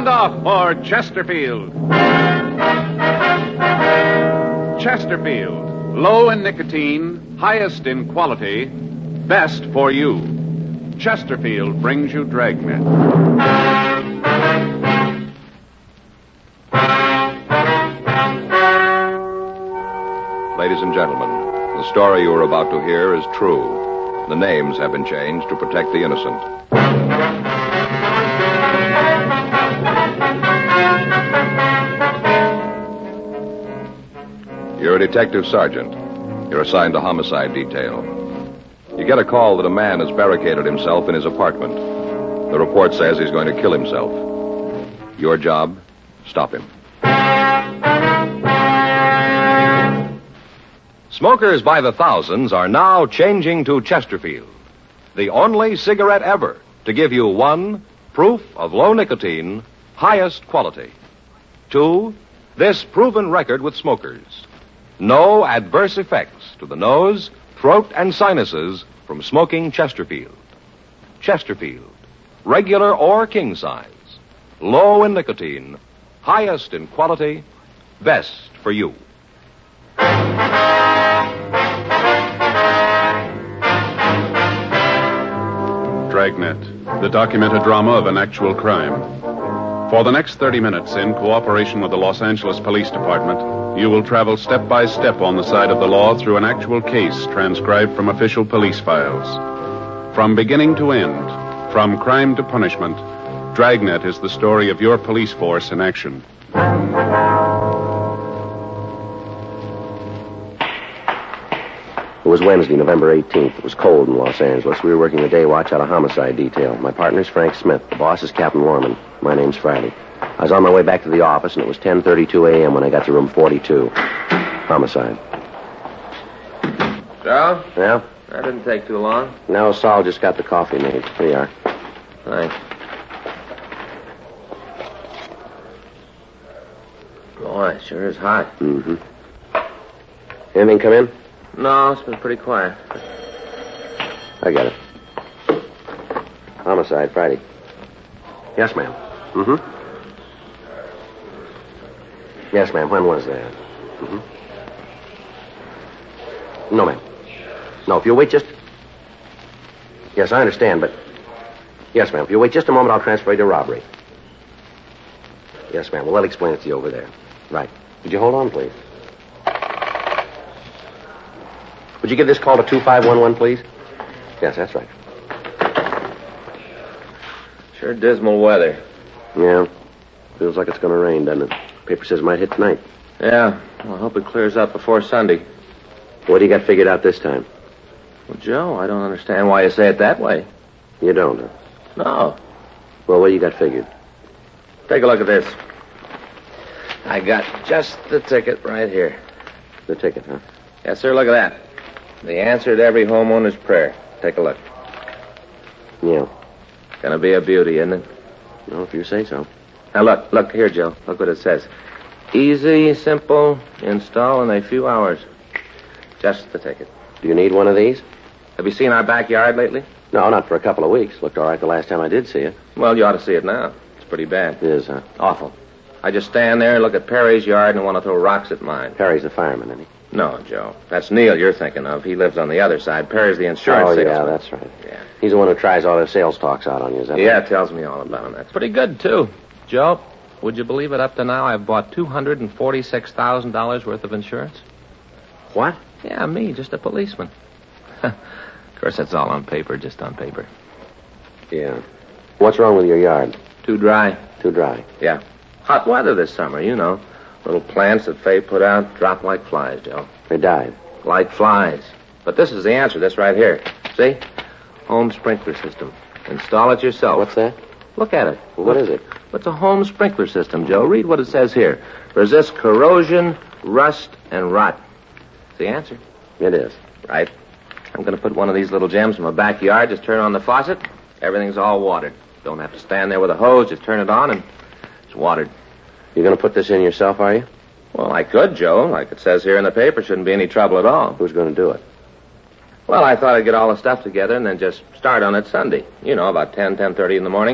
Sound off for Chesterfield. Chesterfield. Low in nicotine, highest in quality, best for you. Chesterfield brings you Dragnet. Ladies and gentlemen, the story you are about to hear is true. The names have been changed to protect the innocent. You're a detective sergeant. You're assigned to homicide detail. You get a call that a man has barricaded himself in his apartment. The report says he's going to kill himself. Your job, stop him. Smokers by the thousands are now changing to Chesterfield, the only cigarette ever to give you 1, proof of low nicotine, highest quality. 2, this proven record with smokers. No adverse effects to the nose, throat, and sinuses from smoking Chesterfield. Chesterfield, regular or king size, low in nicotine, highest in quality, best for you. Dragnet, the documented drama of an actual crime. For the next 30 minutes, in cooperation with the Los Angeles Police Department, you will travel step by step on the side of the law through an actual case transcribed from official police files. From beginning to end, from crime to punishment, Dragnet is the story of your police force in action. It was Wednesday, November 18th. It was cold in Los Angeles. We were working the day watch out of homicide detail. My partner's Frank Smith. The boss is Captain Lorman. My name's Friday. I was on my way back to the office, and it was 10:32 a.m. when I got to room 42. Homicide. Joe? Yeah? That didn't take too long. No, Saul just got the coffee made. Here you are. Thanks. Boy, it sure is hot. Mm-hmm. Anything come in? No, it's been pretty quiet. I got it. Homicide, Friday. Yes, ma'am. Mm-hmm. Yes, ma'am. When was that? Mm-hmm. No, ma'am. No, if you'll wait just... Yes, I understand, but... Yes, ma'am. If you'll wait just a moment, I'll transfer you to robbery. Yes, ma'am. Well, they'll explain it to you over there. Right. Would you hold on, please? Would you give this call to 2511, please? Yes, that's right. Sure dismal weather. Yeah. Feels like it's going to rain, doesn't it? Paper says it might hit tonight. Yeah. Well, I hope it clears up before Sunday. What do you got figured out this time? Well, Joe, I don't understand why you say it that way. You don't, huh? No. Well, what do you got figured? Take a look at this. I got just the ticket right here. The ticket, huh? Yes, sir, look at that. The answer to every homeowner's prayer. Take a look. Yeah. Gonna be a beauty, isn't it? No, if you say so. Now, look here, Joe. Look what it says. Easy, simple, install in a few hours. Just the ticket. Do you need one of these? Have you seen our backyard lately? No, not for a couple of weeks. Looked all right the last time I did see it. Well, you ought to see it now. It's pretty bad. It is, huh? Awful. I just stand there and look at Perry's yard and want to throw rocks at mine. Perry's the fireman, isn't he? No, Joe. That's Neil you're thinking of. He lives on the other side. Perry's the insurance salesman. Yeah, that's right. Yeah. He's the one who tries all the sales talks out on you, is that Yeah, right? tells me all about him. That's pretty good, too. Joe, would you believe it? Up to now, I've bought $246,000 worth of insurance. What? Yeah, me, just a policeman. Of course, that's all on paper, just on paper. Yeah. What's wrong with your yard? Too dry. Too dry. Yeah. Hot weather this summer, you know. Little plants that Faye put out drop like flies, Joe. They died. Like flies. But this is the answer, this right here. See? Home sprinkler system. Install it yourself. What's that? Look at it. Well, what is it? It's a home sprinkler system, Joe. Read what it says here. Resists corrosion, rust, and rot. It's the answer. It is. Right. I'm going to put one of these little gems in my backyard. Just turn on the faucet. Everything's all watered. Don't have to stand there with a hose. Just turn it on and it's watered. You're going to put this in yourself, are you? Well, I could, Joe. Like it says here in the paper, shouldn't be any trouble at all. Who's going to do it? Well, I thought I'd get all the stuff together and then just start on it Sunday. You know, about 10:30 in the morning.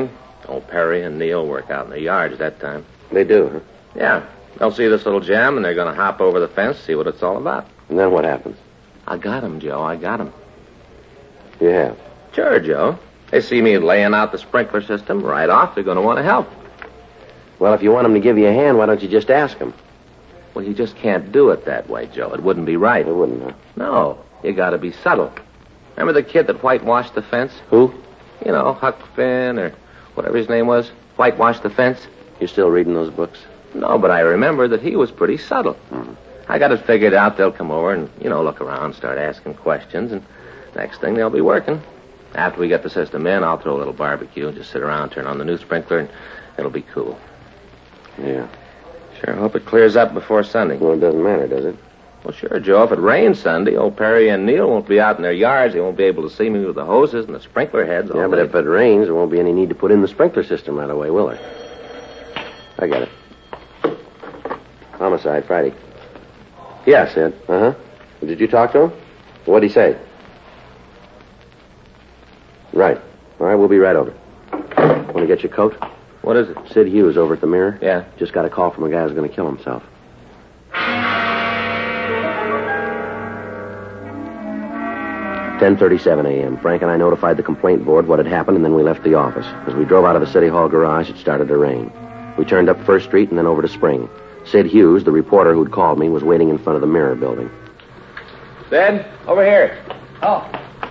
Old Perry and Neil work out in the yards that time. They do, huh? Yeah. They'll see this little gem, and they're going to hop over the fence, see what it's all about. And then what happens? I got 'em, Joe. I got 'em. You have? Sure, Joe. They see me laying out the sprinkler system. Right off, they're going to want to help. Well, if you want them to give you a hand, why don't you just ask them? Well, you just can't do it that way, Joe. It wouldn't be right. It wouldn't, huh? No. You got to be subtle. Remember the kid that whitewashed the fence? Who? You know, Huck Finn or whatever his name was. Whitewashed the fence. You still reading those books? No, but I remember that he was pretty subtle. Mm-hmm. I got it figured out. They'll come over and, look around, start asking questions, and next thing they'll be working. After we get the system in, I'll throw a little barbecue and just sit around, turn on the new sprinkler, and it'll be cool. Yeah. Sure hope it clears up before Sunday. Well, it doesn't matter, does it? Well, sure, Joe. If it rains Sunday, old Perry and Neil won't be out in their yards. They won't be able to see me with the hoses and the sprinkler heads. Yeah, but if it rains, there won't be any need to put in the sprinkler system right away, will there? I got it. Homicide, Friday. Yeah, Sid. Uh-huh. Did you talk to him? What'd he say? Right. All right, we'll be right over. Want to get your coat? What is it? Sid Hughes over at the Mirror. Yeah. Just got a call from a guy who's going to kill himself. 10:37 a.m. Frank and I notified the complaint board what had happened, and then we left the office. As we drove out of the City Hall garage, it started to rain. We turned up First Street and then over to Spring. Sid Hughes, the reporter who'd called me, was waiting in front of the Mirror building. Sid, over here. Oh.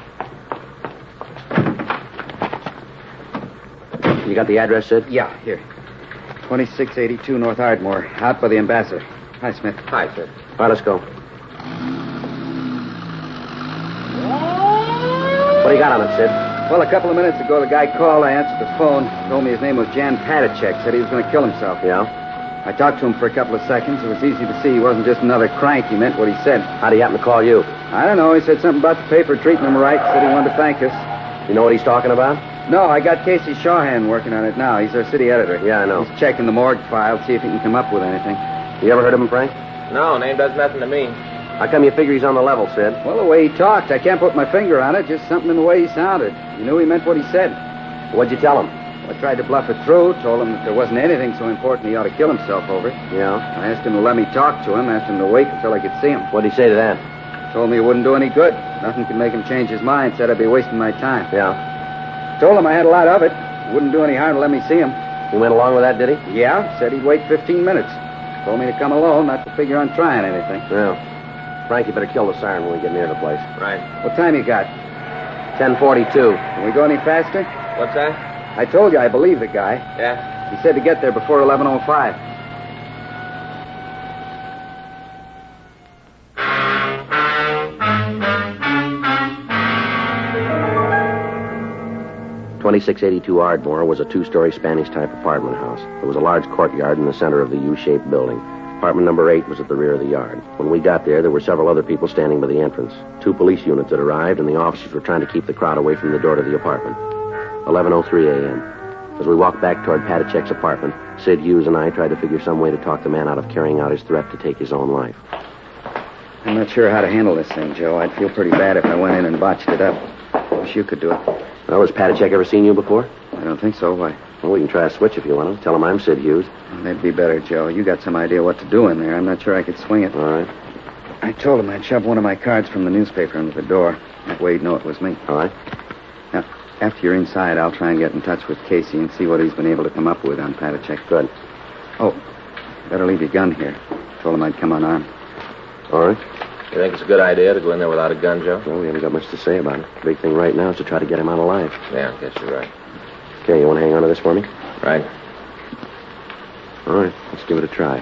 You got the address, Sid? Yeah, here. 2682 North Ardmore, out by the Ambassador. Hi, Smith. Hi, Sid. All right, let's go. What do you got on it, Sid? Well, a couple of minutes ago, the guy called. I answered the phone. Told me his name was Jan Padacek. Said he was going to kill himself. Yeah? I talked to him for a couple of seconds. It was easy to see he wasn't just another crank. He meant what he said. How'd he happen to call you? I don't know. He said something about the paper treating him right. Said he wanted to thank us. You know what he's talking about? No, I got Casey Shawhan working on it now. He's our city editor. Yeah, I know. He's checking the morgue file, see if he can come up with anything. You ever heard of him, Frank? No, name does nothing to me. How come you figure he's on the level, Sid? Well, the way he talked, I can't put my finger on it. Just something in the way he sounded. You knew he meant what he said. What'd you tell him? I tried to bluff it through, told him that there wasn't anything so important he ought to kill himself over it. Yeah? I asked him to let me talk to him, asked him to wait until I could see him. What'd he say to that? Told me it wouldn't do any good. Nothing could make him change his mind, said I'd be wasting my time. Yeah? Told him I had a lot of it. Wouldn't do any harm to let me see him. He went along with that, did he? Yeah, said he'd wait 15 minutes. Told me to come alone, not to figure on trying anything. Yeah. Frank, you better kill the siren when we get near the place. Right. What time you got? 10:42. Can we go any faster? What's that? I told you I believe the guy. Yeah. He said to get there before 11:05. .2682 Ardmore was a two-story Spanish-type apartment house. There was a large courtyard in the center of the U-shaped building. Apartment number 8 was at the rear of the yard. When we got there were several other people standing by the entrance. 2 police units had arrived, and the officers were trying to keep the crowd away from the door to the apartment. 11:03 a.m. As we walked back toward Padacek's apartment, Sid Hughes and I tried to figure some way to talk the man out of carrying out his threat to take his own life. I'm not sure how to handle this thing, Joe. I'd feel pretty bad if I went in and botched it up. Wish you could do it. Well, has Padacek ever seen you before? I don't think so. Why? Well, we can try a switch if you want to. Tell him I'm Sid Hughes. That'd be better, Joe. You got some idea what to do in there. I'm not sure I could swing it. All right. I told him I'd shove one of my cards from the newspaper under the door. That way he'd know it was me. All right. Now, after you're inside, I'll try and get in touch with Casey and see what he's been able to come up with on Padacek. Good. Oh, better leave your gun here. Told him I'd come unarmed. All right. You think it's a good idea to go in there without a gun, Joe? Well, we haven't got much to say about it. The big thing right now is to try to get him out alive. Yeah, I guess you're right. Okay, you want to hang on to this for me? Right. All right, let's give it a try.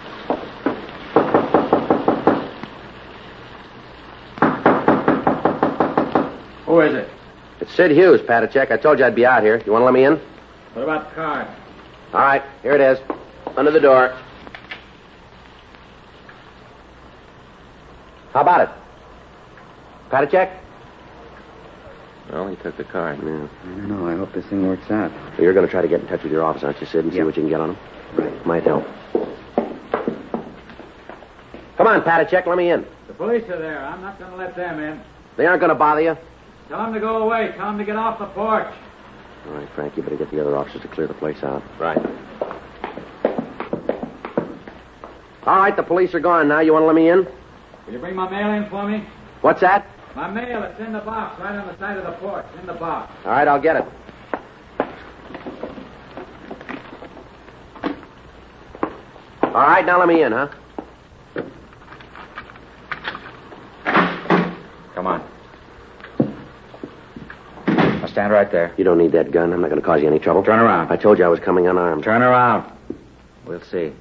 Who is it? It's Sid Hughes, Padacek. I told you I'd be out here. You want to let me in? What about the card? All right, here it is. Under the door. How about it? Padacek? Well, he took the card. Yeah. I don't know. I hope this thing works out. Well, you're going to try to get in touch with your office, aren't you, Sid, and see Yeah. what you can get on him? Right. Might help. Come on, Padacek, let me in. The police are there. I'm not going to let them in. They aren't going to bother you. Tell them to go away. Tell them to get off the porch. All right, Frank, you better get the other officers to clear the place out. Right. All right, the police are gone now. You want to let me in? Will you bring my mail in for me? What's that? My mail, it's in the box, right on the side of the porch. In the box. All right, I'll get it. All right, now let me in, huh? Come on. I'll stand right there. You don't need that gun. I'm not going to cause you any trouble. Turn around. I told you I was coming unarmed. Turn around. We'll see.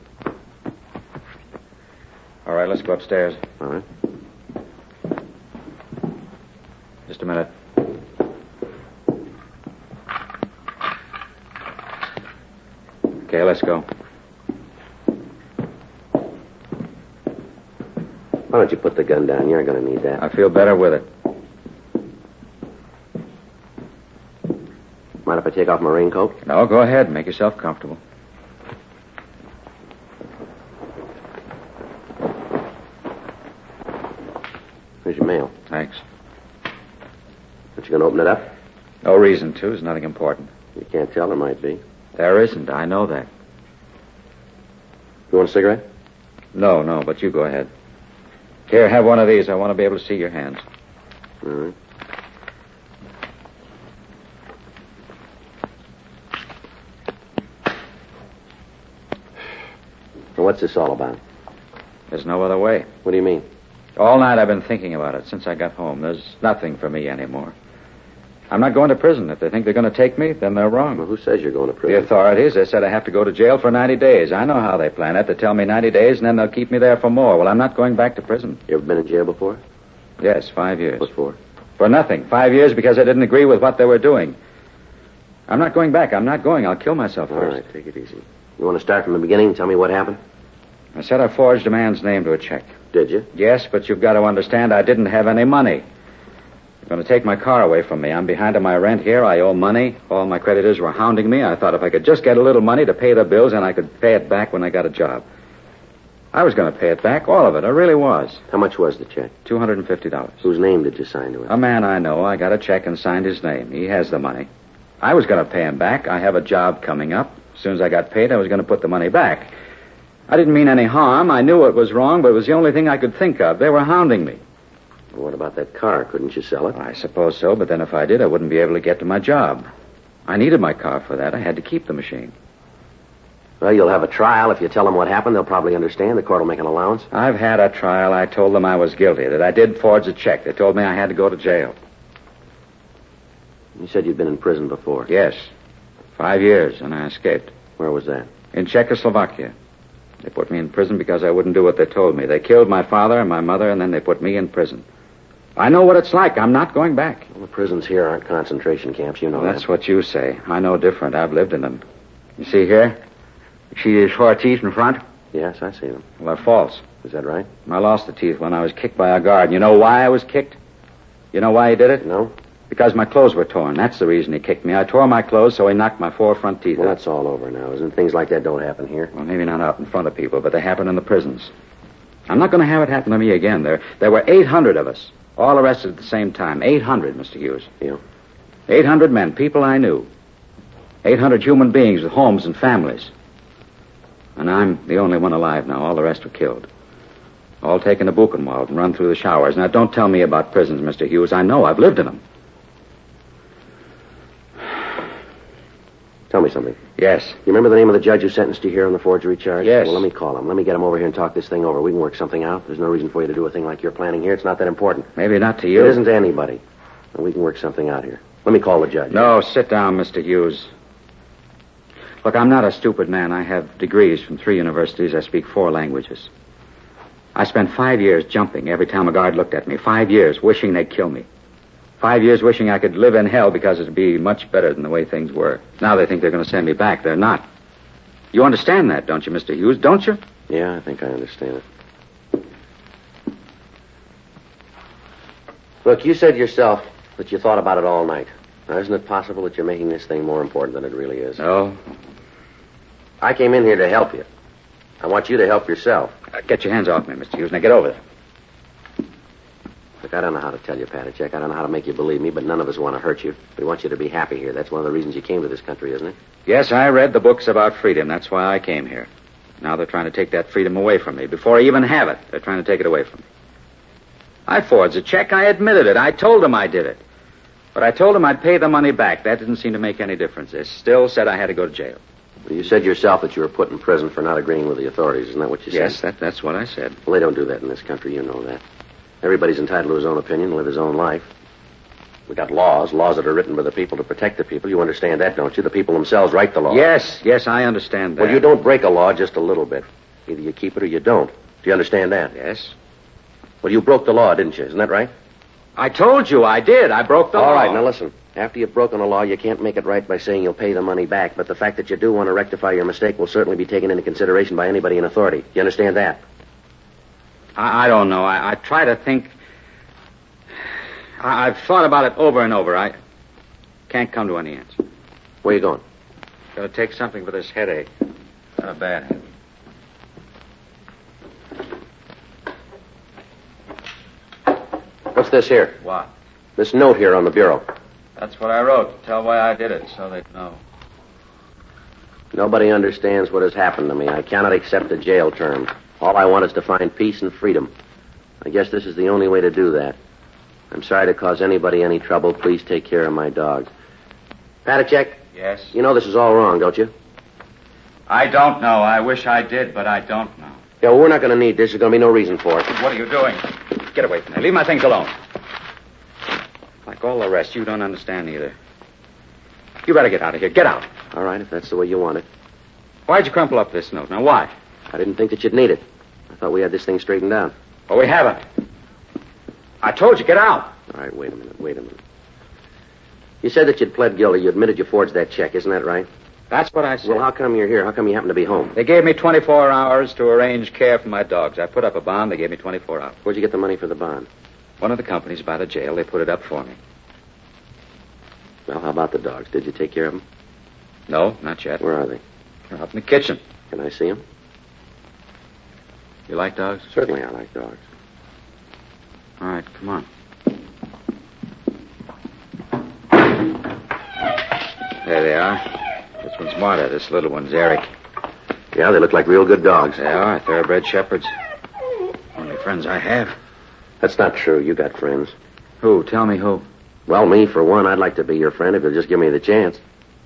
All right, let's go upstairs. All right. Just a minute. Okay, let's go. Why don't you put the gun down? You're going to need that. I feel better with it. Mind if I take off my raincoat? No, go ahead. Make yourself comfortable. Here's your mail. Thanks. Aren't you going to open it up? No reason to. It's nothing important. You can't tell. There might be. There isn't. I know that. You want a cigarette? No, but you go ahead. Here, have one of these. I want to be able to see your hands. All right. So what's this all about? There's no other way. What do you mean? All night I've been thinking about it since I got home. There's nothing for me anymore. I'm not going to prison. If they think they're going to take me, then they're wrong. Well, who says you're going to The prison? authorities, they said I have to go to jail for 90 days. I know how they plan it. They tell me 90 days, and then they'll keep me there for more. Well, I'm not going back to prison. You ever been in jail before? Yes, 5 years. What for? For nothing. 5 years because I didn't agree with what they were doing. I'm not going back. I'm not going. I'll kill myself All first. right, take it easy. You want to start from the beginning and tell me what happened? I said I forged a man's name to a check. Did you? Yes, but you've got to understand I didn't have any money. They're going to take my car away from me. I'm behind on my rent here. I owe money. All my creditors were hounding me. I thought if I could just get a little money to pay the bills, then I could pay it back when I got a job. I was going to pay it back, all of it. I really was. How much was the check? $250. Whose name did you sign to it? A man I know. I got a check and signed his name. He has the money. I was going to pay him back. I have a job coming up. As soon as I got paid, I was going to put the money back. I didn't mean any harm. I knew it was wrong, but it was the only thing I could think of. They were hounding me. Well, what about that car? Couldn't you sell it? I suppose so, but then if I did, I wouldn't be able to get to my job. I needed my car for that. I had to keep the machine. Well, you'll have a trial. If you tell them what happened, they'll probably understand. The court will make an allowance. I've had a trial. I told them I was guilty, that I did forge a check. They told me I had to go to jail. You said you'd been in prison before. Yes. 5 years, and I escaped. Where was that? In Czechoslovakia. They put me in prison because I wouldn't do what they told me. They killed my father and my mother, and then they put me in prison. I know what it's like. I'm not going back. Well, the prisons here aren't concentration camps. You know Well, that's that. what you say. I know different. I've lived in them. You see here? You see these 4 teeth in front? Yes, I see them. Well, they're false. Is that right? I lost the teeth when I was kicked by a guard. You know why I was kicked? You know why he did it? No? Because my clothes were torn. That's the reason he kicked me. I tore my clothes, so he knocked my 4 front teeth Well, out. that's all over now, isn't it? Things like that don't happen here. Well, maybe not out in front of people, but they happen in the prisons. I'm not going to have it happen to me again. There were 800 of us, all arrested at the same time. 800, Mr. Hughes. Yeah. 800 men, people I knew. 800 human beings with homes and families. And I'm the only one alive now. All the rest were killed. All taken to Buchenwald and run through the showers. Now, don't tell me about prisons, Mr. Hughes. I know. I've lived in them. Tell me something. Yes. You remember the name of the judge who sentenced you here on the forgery charge? Yes. Well, let me call him. Let me get him over here and talk this thing over. We can work something out. There's no reason for you to do a thing like you're planning here. It's not that important. Maybe not to you. It isn't to anybody. And we can work something out here. Let me call the judge. No, sit down, Mr. Hughes. Look, I'm not a stupid man. I have degrees from 3 universities. I speak 4 languages. I spent 5 years jumping every time a guard looked at me. 5 years wishing they'd kill me. 5 years wishing I could live in hell because it'd be much better than the way things were. Now they think they're going to send me back. They're not. You understand that, don't you, Mr. Hughes? Don't you? Yeah, I think I understand it. Look, you said yourself that you thought about it all night. Now, isn't it possible that you're making this thing more important than it really is? No. I came in here to help you. I want you to help yourself. Get your hands off me, Mr. Hughes. Now get over there. Look, I don't know how to tell you, Patachek. I don't know how to make you believe me, but none of us want to hurt you. We want you to be happy here. That's one of the reasons you came to this country, isn't it? Yes, I read the books about freedom. That's why I came here. Now they're trying to take that freedom away from me. Before I even have it, they're trying to take it away from me. I forged a check. I admitted it. I told them I did it. But I told them I'd pay the money back. That didn't seem to make any difference. They still said I had to go to jail. Well, you said yourself that you were put in prison for not agreeing with the authorities. Isn't that what you said? Yes, that's what I said. Well, they don't do that in this country. You know that. Everybody's entitled to his own opinion, live his own life. We got laws that are written by the people to protect the people. You understand that, don't you? The people themselves write the law. Yes, I understand that. Well, you don't break a law just a little bit. Either you keep it or you don't. Do you understand that? Yes. Well, you broke the law, didn't you? Isn't that right? I told you I did. I broke the law. All right, now listen. After you've broken a law, you can't make it right by saying you'll pay the money back. But the fact that you do want to rectify your mistake will certainly be taken into consideration by anybody in authority. Do you understand that? I don't know. I try to think. I've thought about it over and over. I can't come to any answer. Where you going? Gotta take something for this headache. Got a bad headache. What's this here? What? This note here on the bureau. That's what I wrote. Tell why I did it, so they'd know. Nobody understands what has happened to me. I cannot accept a jail term. All I want is to find peace and freedom. I guess this is the only way to do that. I'm sorry to cause anybody any trouble. Please take care of my dogs. Patachek? Yes? You know this is all wrong, don't you? I don't know. I wish I did, but I don't know. Yeah, well, we're not going to need this. There's going to be no reason for it. What are you doing? Get away from there. Leave my things alone. Like all the rest, you don't understand either. You better get out of here. Get out. All right, if that's the way you want it. Why'd you crumple up this note? Now, why? I didn't think that you'd need it. I thought we had this thing straightened out. Well, we haven't. I told you, get out. All right, wait a minute. You said that you'd pled guilty. You admitted you forged that check. Isn't that right? That's what I said. Well, how come you're here? How come you happen to be home? They gave me 24 hours to arrange care for my dogs. I put up a bond. They gave me 24 hours. Where'd you get the money for the bond? One of the companies by the jail. They put it up for me. Well, how about the dogs? Did you take care of them? No, not yet. Where are they? They're up in the kitchen. Can I see them? You like dogs? Certainly I like dogs. All right, come on. There they are. This one's Marta. This little one's Eric. Yeah, they look like real good dogs. They are. Thoroughbred shepherds. Only friends I have. That's not true. You got friends. Who? Tell me who. Well, me, for one, I'd like to be your friend if you'll just give me the chance.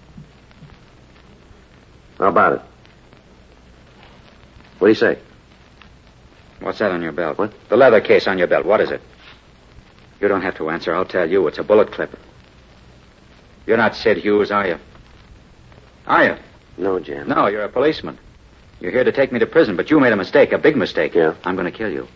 How about it? What do you say? What's that on your belt? What? The leather case on your belt. What is it? You don't have to answer. I'll tell you. It's a bullet clip. You're not Sid Hughes, are you? Are you? No, Jan. No, you're a policeman. You're here to take me to prison, but you made a mistake, a big mistake. Yeah? I'm going to kill you.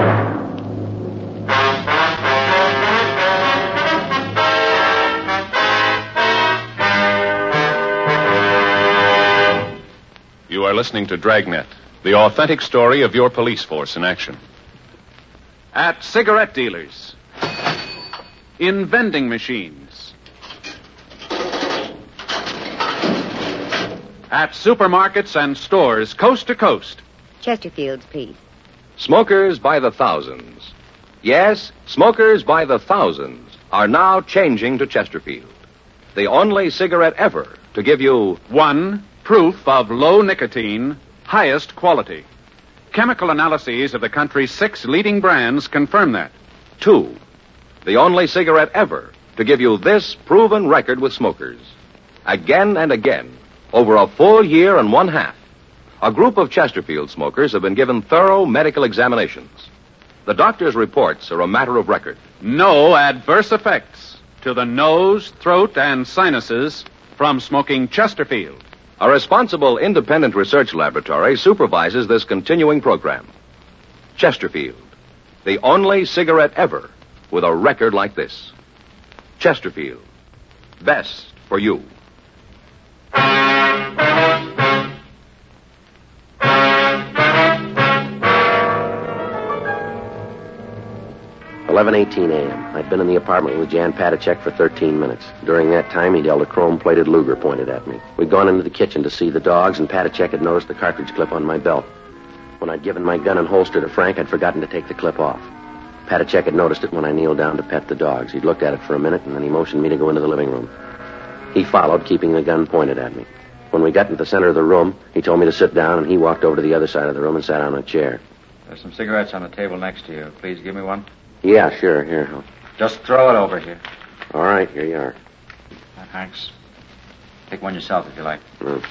You are listening to Dragnet, the authentic story of your police force in action. At cigarette dealers, in vending machines, at supermarkets and stores coast to coast. Chesterfields, please. Smokers by the thousands. Yes, smokers by the thousands are now changing to Chesterfield, the only cigarette ever to give you 1. Proof of low nicotine, highest quality. Chemical analyses of the country's 6 leading brands confirm that. 2. The only cigarette ever to give you this proven record with smokers. Again and again, over a full year and 1/2, a group of Chesterfield smokers have been given thorough medical examinations. The doctor's reports are a matter of record. No adverse effects to the nose, throat, and sinuses from smoking Chesterfield. A responsible independent research laboratory supervises this continuing program. Chesterfield, the only cigarette ever with a record like this. Chesterfield, best for you. 11:18 a.m. I'd been in the apartment with Jan Patachek for 13 minutes. During that time, he'd held a chrome-plated Luger pointed at me. We'd gone into the kitchen to see the dogs, and Patachek had noticed the cartridge clip on my belt. When I'd given my gun and holster to Frank, I'd forgotten to take the clip off. Patachek had noticed it when I kneeled down to pet the dogs. He'd looked at it for a minute, and then he motioned me to go into the living room. He followed, keeping the gun pointed at me. When we got into the center of the room, he told me to sit down, and he walked over to the other side of the room and sat on a chair. There's some cigarettes on the table next to you. Please give me one. Yeah, sure. Here. Just throw it over here. All right, here you are. Thanks. Take one yourself if you like. Mm.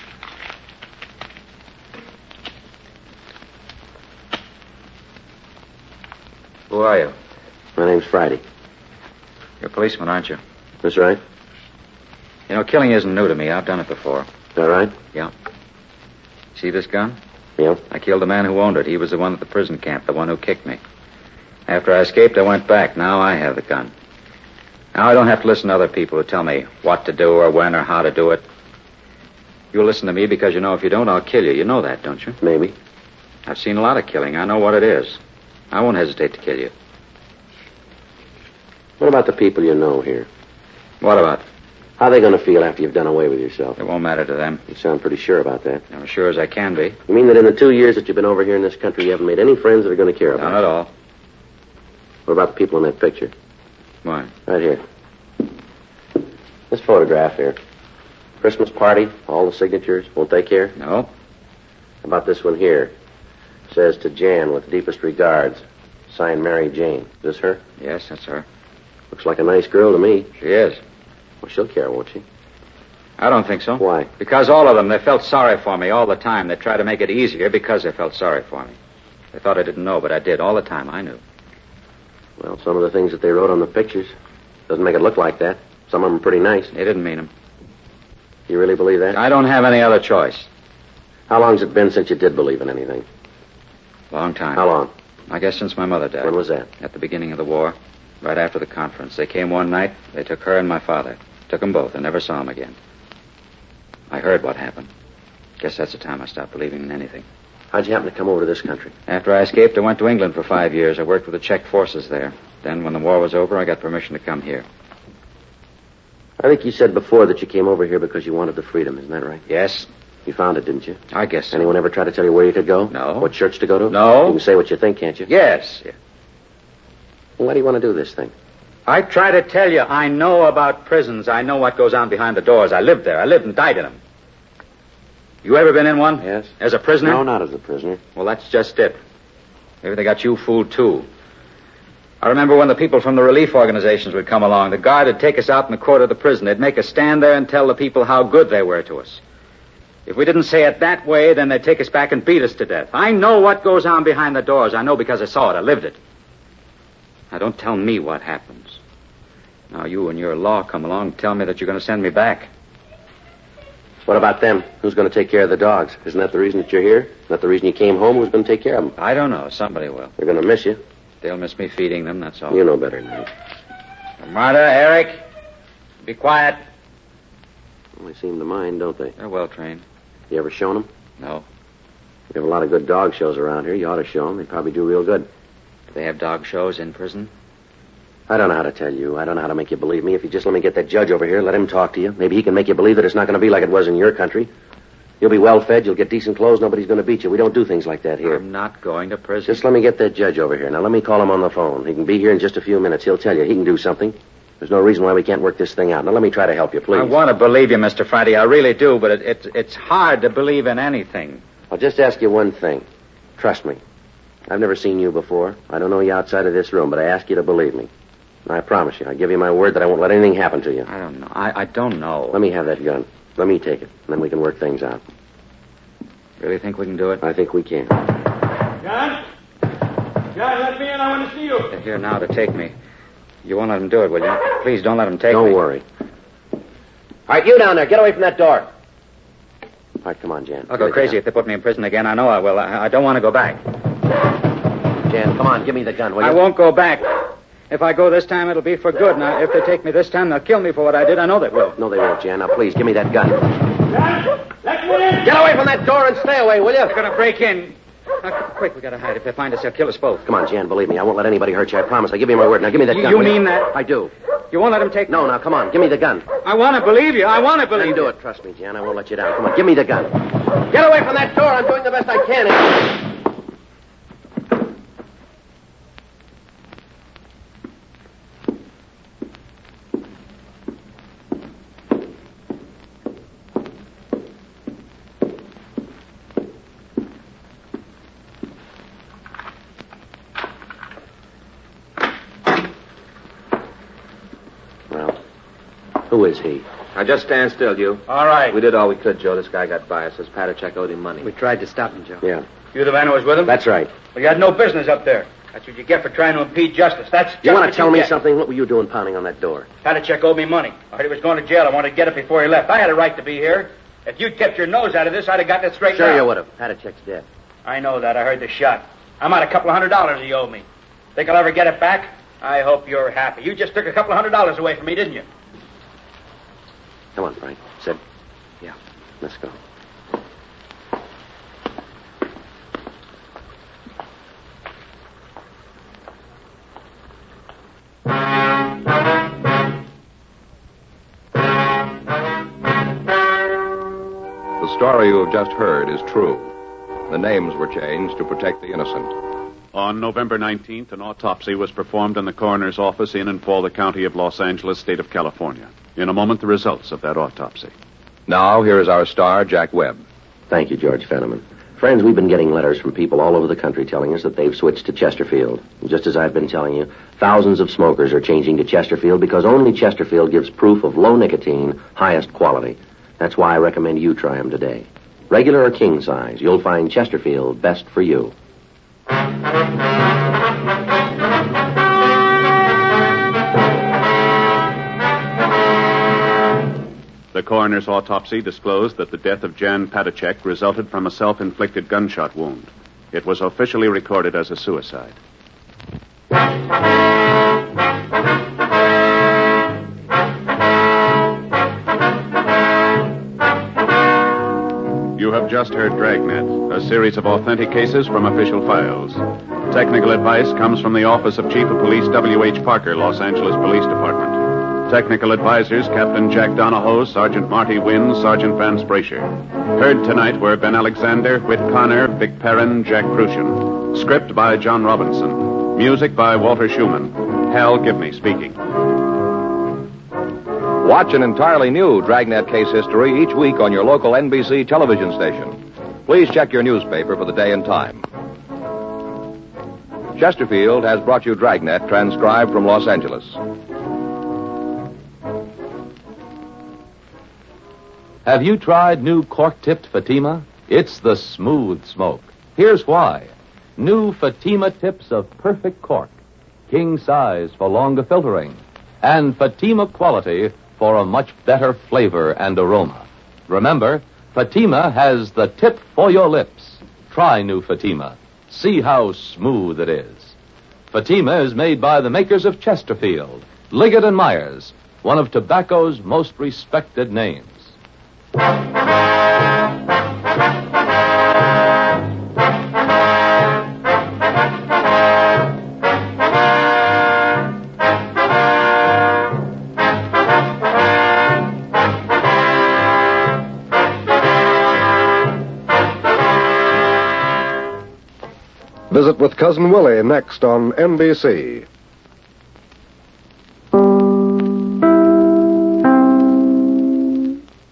Who are you? My name's Friday. You're a policeman, aren't you? That's right. You know, killing isn't new to me. I've done it before. Is that right? Yeah. See this gun? Yeah. I killed the man who owned it. He was the one at the prison camp, the one who kicked me. After I escaped, I went back. Now I have the gun. Now I don't have to listen to other people who tell me what to do or when or how to do it. You'll listen to me because you know if you don't, I'll kill you. You know that, don't you? Maybe. I've seen a lot of killing. I know what it is. I won't hesitate to kill you. What about the people you know here? What about? How are they going to feel after you've done away with yourself? It won't matter to them. You sound pretty sure about that. I'm as sure as I can be. You mean that in the 2 years that you've been over here in this country, you haven't made any friends that are going to care about None at all. What about the people in that picture? Why? Right here. This photograph here. Christmas party, all the signatures. Won't they care? No. How about this one here? Says to Jan with deepest regards. Signed Mary Jane. Is this her? Yes, that's her. Looks like a nice girl to me. She is. Well, she'll care, won't she? I don't think so. Why? Because all of them, they felt sorry for me all the time. They tried to make it easier because they felt sorry for me. They thought I didn't know, but I did. All the time, I knew. Well, some of the things that they wrote on the pictures doesn't make it look like that. Some of them are pretty nice. They didn't mean them. You really believe that? I don't have any other choice. How long's it been since you did believe in anything? Long time. How long? I guess since my mother died. When was that? At the beginning of the war. Right after the conference. They came one night. They took her and my father. Took them both. I never saw them again. I heard what happened. Guess that's the time I stopped believing in anything. How'd you happen to come over to this country? After I escaped, I went to England for 5 years. I worked with the Czech forces there. Then, when the war was over, I got permission to come here. I think you said before that you came over here because you wanted the freedom. Isn't that right? Yes? You found it, didn't you? I guess so. Anyone ever try to tell you where you could go? No. What church to go to? No. You can say what you think, can't you? Yes. Well, why do you want to do this thing? I try to tell you, I know about prisons. I know what goes on behind the doors. I lived there. I lived and died in them. You ever been in one? Yes. As a prisoner? No, not as a prisoner. Well, that's just it. Maybe they got you fooled, too. I remember when the people from the relief organizations would come along. The guard would take us out in the court of the prison. They'd make us stand there and tell the people how good they were to us. If we didn't say it that way, then they'd take us back and beat us to death. I know what goes on behind the doors. I know because I saw it. I lived it. Now, don't tell me what happens. Now, you and your law come along and tell me that you're going to send me back. What about them? Who's going to take care of the dogs? Isn't that the reason that you're here? Isn't that the reason you came home? Who's going to take care of them? I don't know. Somebody will. They're going to miss you. They'll miss me feeding them, that's all. You know better than that. Marta, Eric, be quiet. Well, they seem to mind, don't they? They're well trained. You ever shown them? No. We have a lot of good dog shows around here. You ought to show them. They'd probably do real good. Do they have dog shows in prison? I don't know how to tell you. I don't know how to make you believe me. If you just let me get that judge over here, let him talk to you. Maybe he can make you believe that it's not going to be like it was in your country. You'll be well fed. You'll get decent clothes. Nobody's going to beat you. We don't do things like that here. I'm not going to prison. Just let me get that judge over here. Now, let me call him on the phone. He can be here in just a few minutes. He'll tell you. He can do something. There's no reason why we can't work this thing out. Now, let me try to help you, please. I want to believe you, Mr. Friday. I really do, but it's hard to believe in anything. I'll just ask you one thing. Trust me. I've never seen you before. I don't know you outside of this room, but I ask you to believe me. And I promise you, I give you my word that I won't let anything happen to you. I don't know. I don't know. Let me have that gun. Let me take it, and then we can work things out. Really think we can do it? I think we can. John? John, let me in. I want to see you. They're here now to take me. You won't let them do it, will you? Please don't let them take me. Don't worry. All right, you down there. Get away from that door. All right, come on, Jan. I'll go crazy if they put me in prison again. I know I will. I don't want to go back. Jan, come on. Give me the gun, will you? I won't go back. If I go this time, it'll be for good. Now, if they take me this time, they'll kill me for what I did. I know they will. No, they won't, Jan. Now, please, give me that gun. John, let me in. Get away from that door and stay away, will you? They're going to break in. Quick, we got to hide. If they find us, they'll kill us both. Come on, Jan, believe me. I won't let anybody hurt you. I promise. I give you my word. Now, give me that gun. You will mean that? I do. You won't let them take me? No, now, come on. Give me the gun. I want to believe you. I want to believe Then do you. it. Trust me, Jan. I won't let you down. Come on, give me the gun. Get away from that door. I'm doing the best I can. Who is he? Now, just stand still, you. All right. We did all we could, Joe. This guy got by us. Says Patachek owed him money. We tried to stop him, Joe. Yeah. You the man who was with him? That's right. Well, you had no business up there. That's what you get for trying to impede justice. That's just You want what to tell me get. something? What were you doing pounding on that door? Patachek owed me money. I heard he was going to jail. I wanted to get it before he left. I had a right to be here. If you'd kept your nose out of this, I'd have gotten it straightened Sure out. you would have. Patachek's dead. I know that. I heard the shot. I'm out $200 he owed me. Think I'll ever get it back? I hope you're happy. You just took $200 away from me, didn't you? Come on, Frank. Sit. Yeah. Let's go. The story you have just heard is true. The names were changed to protect the innocent. On November 19th, an autopsy was performed in the coroner's office in and for the county of Los Angeles, state of California. In a moment, the results of that autopsy. Now, here is our star, Jack Webb. Thank you, George Fenneman. Friends, we've been getting letters from people all over the country telling us that they've switched to Chesterfield. And just as I've been telling you, thousands of smokers are changing to Chesterfield because only Chesterfield gives proof of low nicotine, highest quality. That's why I recommend you try them today. Regular or king size, you'll find Chesterfield best for you. The coroner's autopsy disclosed that the death of Jan Patachek resulted from a self-inflicted gunshot wound. It was officially recorded as a suicide. You have just heard Dragnet, a series of authentic cases from official files. Technical advice comes from the Office of Chief of Police W.H. Parker, Los Angeles Police Department. Technical advisors Captain Jack Donahoe, Sergeant Marty Wynn, Sergeant Vance Brasher. Heard tonight were Ben Alexander, Whit Connor, Vic Perrin, Jack Crucian. Script by John Robinson. Music by Walter Schumann. Hal Gibney speaking. Watch an entirely new Dragnet case history each week on your local NBC television station. Please check your newspaper for the day and time. Chesterfield has brought you Dragnet, transcribed from Los Angeles. Have you tried new cork-tipped Fatima? It's the smooth smoke. Here's why. New Fatima tips of perfect cork. King size for longer filtering. And Fatima quality for a much better flavor and aroma. Remember, Fatima has the tip for your lips. Try new Fatima. See how smooth it is. Fatima is made by the makers of Chesterfield, Liggett and Myers, one of tobacco's most respected names. Visit with Cousin Willie next on NBC.